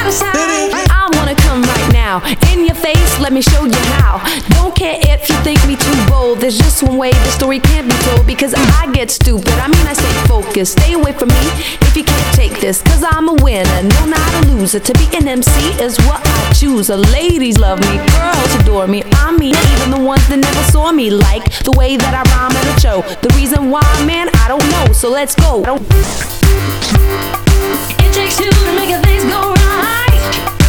of sight. I wanna come right now, in your face, let me show you how. Don't care if you think me too bold. There's just one way the story can't be told, because I get stupid, I stay focused. Stay away from me if you can't take this, cause I'm a winner, no, not a loser. To be an MC is what I choose. The ladies love me, girls adore me. I mean, even the ones that never saw me, like the way that I rhyme at a show. The reason why, man, I don't know, so let's go. It takes two to make a things go right.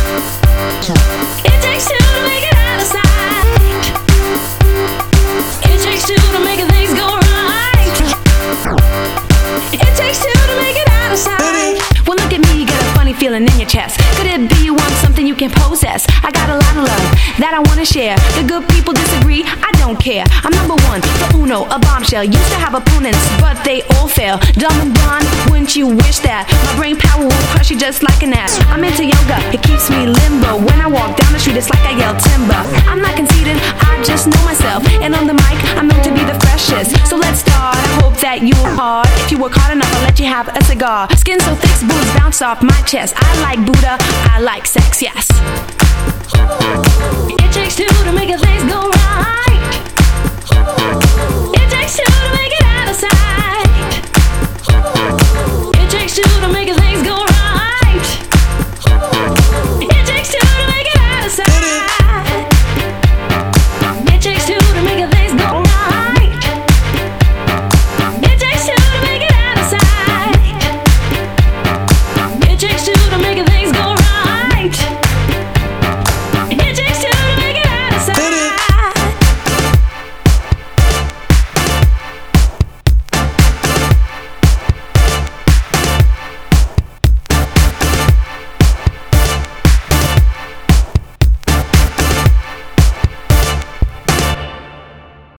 It takes two to make it out of sight. It takes two to make a things go right. It takes two to make it out of sight. Well, look at me, you get a funny feeling in your chest. Could it be you want something you can possess? I got a lot of love that I wanna share. The good people disagree, I don't care. I'm number one, the uno, a bombshell. Used to have opponents, but they all fail. Dumb and blonde, wouldn't you wish that? My brain power will crush you just like an ass. I'm into yoga, it keeps me limbo. When I walk down the street, it's like I yell timber. I'm not conceited, I just know myself. And on the mic, I'm known to be the freshest. So let's start, I hope that you work hard. If you work hard enough, I'll let you have a cigar. Skin so thick, boobs bounce off my chest. I like Buddha, I like sex, yes. It takes two to make a things go right.